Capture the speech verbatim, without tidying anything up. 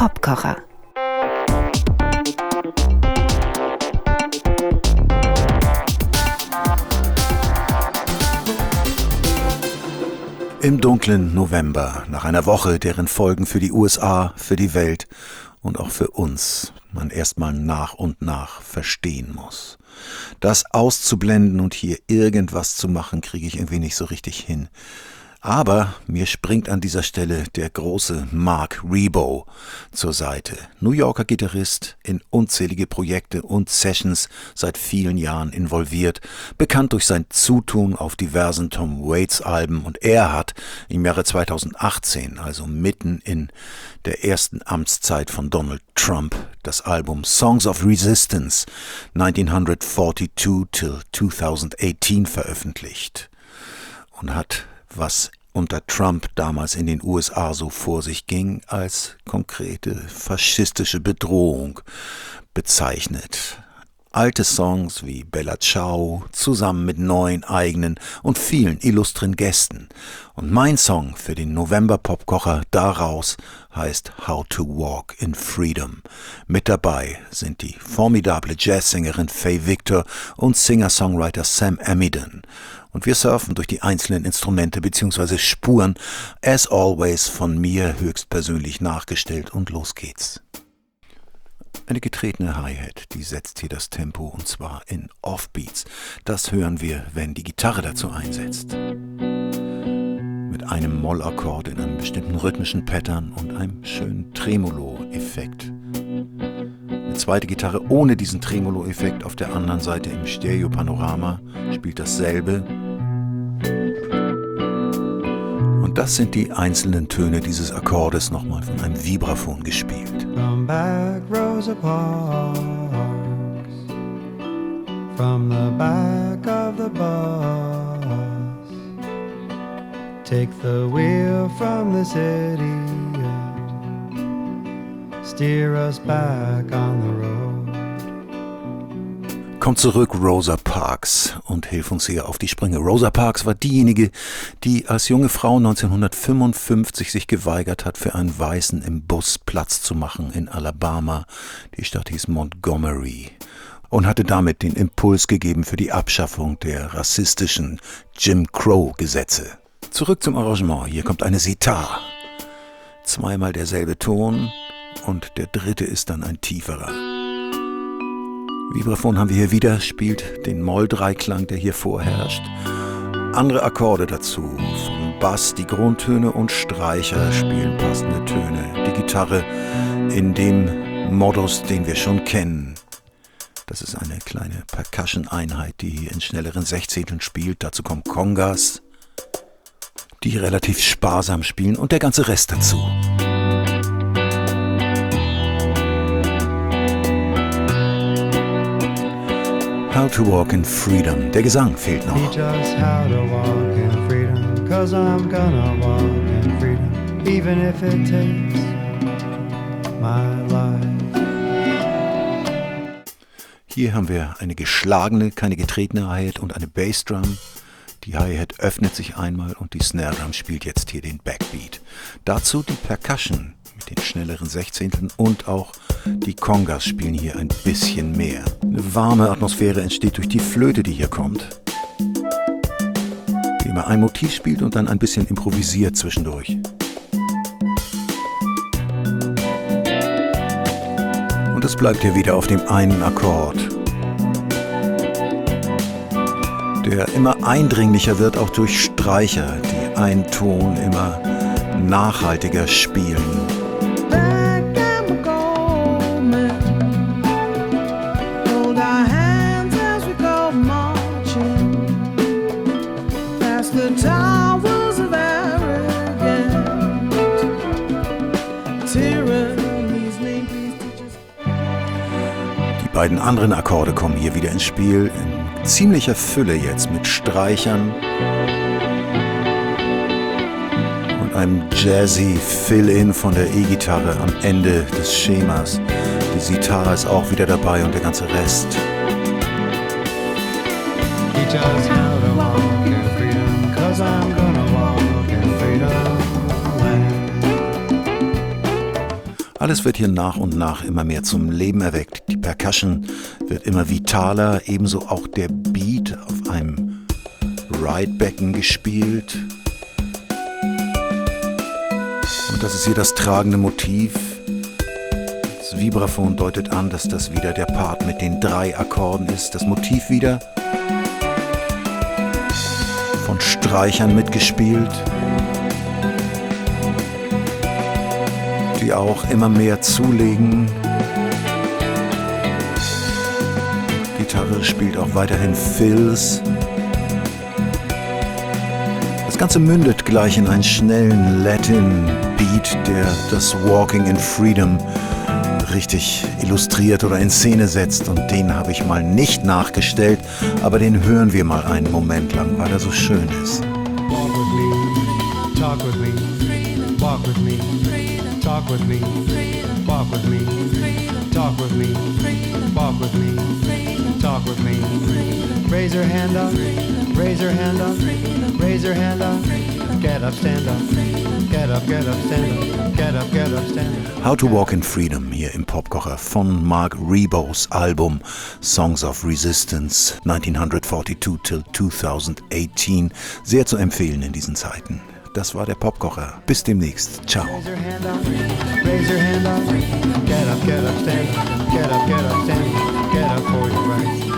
Popkocher. Im dunklen November, nach einer Woche, deren Folgen für die U S A, für die Welt und auch für uns man erstmal nach und nach verstehen muss. Das auszublenden und hier irgendwas zu machen, kriege ich irgendwie nicht so richtig hin. Aber mir springt an dieser Stelle der große Mark Ribot zur Seite. New Yorker Gitarrist, in unzählige Projekte und Sessions seit vielen Jahren involviert, bekannt durch sein Zutun auf diversen Tom Waits Alben, und er hat im Jahre zweitausendachtzehn, also mitten in der ersten Amtszeit von Donald Trump, das Album Songs of Resistance neunzehnhundertzweiundvierzig till zweitausendachtzehn veröffentlicht und hat, was unter Trump damals in den U S A so vor sich ging, als konkrete faschistische Bedrohung bezeichnet. Alte Songs wie Bella Ciao zusammen mit neuen eigenen und vielen illustren Gästen. Und mein Song für den November-Popkocher daraus heißt How to Walk in Freedom. Mit dabei sind die formidable Jazzsängerin Faye Victor und Singer-Songwriter Sam Amidon. Und wir surfen durch die einzelnen Instrumente bzw. Spuren, as always von mir höchstpersönlich nachgestellt, und los geht's. Eine getretene Hi-Hat, die setzt hier das Tempo, und zwar in Offbeats. Das hören wir, wenn die Gitarre dazu einsetzt. Mit einem Mollakkord in einem bestimmten rhythmischen Pattern und einem schönen Tremolo-Effekt. Eine zweite Gitarre ohne diesen Tremolo-Effekt auf der anderen Seite im Stereo-Panorama spielt dasselbe. Und das sind die einzelnen Töne dieses Akkordes nochmal von einem Vibraphon gespielt. Come back, Rosa Parks, from the back of the bus. Take the wheel from this idiot, steer us back on the road. Komm zurück, Rosa Parks, und hilf uns hier auf die Sprünge. Rosa Parks war diejenige, die als junge Frau neunzehnhundertfünfundfünfzig sich geweigert hat, für einen Weißen im Bus Platz zu machen in Alabama. Die Stadt hieß Montgomery und hatte damit den Impuls gegeben für die Abschaffung der rassistischen Jim Crow-Gesetze. Zurück zum Arrangement. Hier kommt eine Sitar. Zweimal derselbe Ton und der dritte ist dann ein tieferer. Vibraphon haben wir hier wieder, spielt den Moll-Dreiklang, der hier vorherrscht. Andere Akkorde dazu, vom Bass die Grundtöne und Streicher spielen passende Töne. Die Gitarre in dem Modus, den wir schon kennen. Das ist eine kleine Percussion-Einheit, die hier in schnelleren Sechzehnteln spielt. Dazu kommen Congas, die relativ sparsam spielen, und der ganze Rest dazu. How to Walk in Freedom. Der Gesang fehlt noch. Teach us how to walk in freedom, 'cause I'm gonna walk in freedom, even if it takes my life. Hier haben wir eine geschlagene, keine getretene Hi-Hat und eine Bassdrum. Die Hi-Hat öffnet sich einmal und die Snare-Drum spielt jetzt hier den Backbeat. Dazu die Percussion mit den schnelleren Sechzehnteln, und auch die Congas spielen hier ein bisschen mehr. Eine warme Atmosphäre entsteht durch die Flöte, die hier kommt, die immer ein Motiv spielt und dann ein bisschen improvisiert zwischendurch. Und es bleibt hier wieder auf dem einen Akkord, der immer eindringlicher wird, auch durch Streicher, die einen Ton immer nachhaltiger spielen. Die beiden anderen Akkorde kommen hier wieder ins Spiel, in ziemlicher Fülle jetzt mit Streichern und einem jazzy Fill-In von der E-Gitarre am Ende des Schemas. Die Sitar ist auch wieder dabei und der ganze Rest. Teach us how to walk in freedom, 'cause I'm gonna walk in freedom land. Alles wird hier nach und nach immer mehr zum Leben erweckt. Die Percussion wird immer vitaler, ebenso auch der Beat auf einem Ride-Becken gespielt. Und das ist hier das tragende Motiv. Das Vibraphon deutet an, dass das wieder der Part mit den drei Akkorden ist. Das Motiv wieder von Streichern mitgespielt, die auch immer mehr zulegen. Gitarre spielt auch weiterhin Fills. Das Ganze mündet gleich in einen schnellen Latin-Beat, der das Walking in Freedom richtig illustriert oder in Szene setzt. Und den habe ich mal nicht nachgestellt, aber den hören wir mal einen Moment lang, weil er so schön ist. Walk with me, talk with me, walk with me, talk with me, walk with me, talk with me, walk with me, talk with me. Raise your hand up, raise your hand up, raise your hand up, get up, stand up, get up, get up, stand up, get up, get up, stand up. How to Walk in Freedom hier im Popkocher von Mark Ribot's Album Songs of Resistance neunzehnhundertzweiundvierzig till zweitausendachtzehn. Sehr zu empfehlen in diesen Zeiten. Das war der Popkocher. Bis demnächst. Ciao. Raise your hand up, raise your hand up, get up, get up, stand up, get up, get up, stand up, get up for your rights.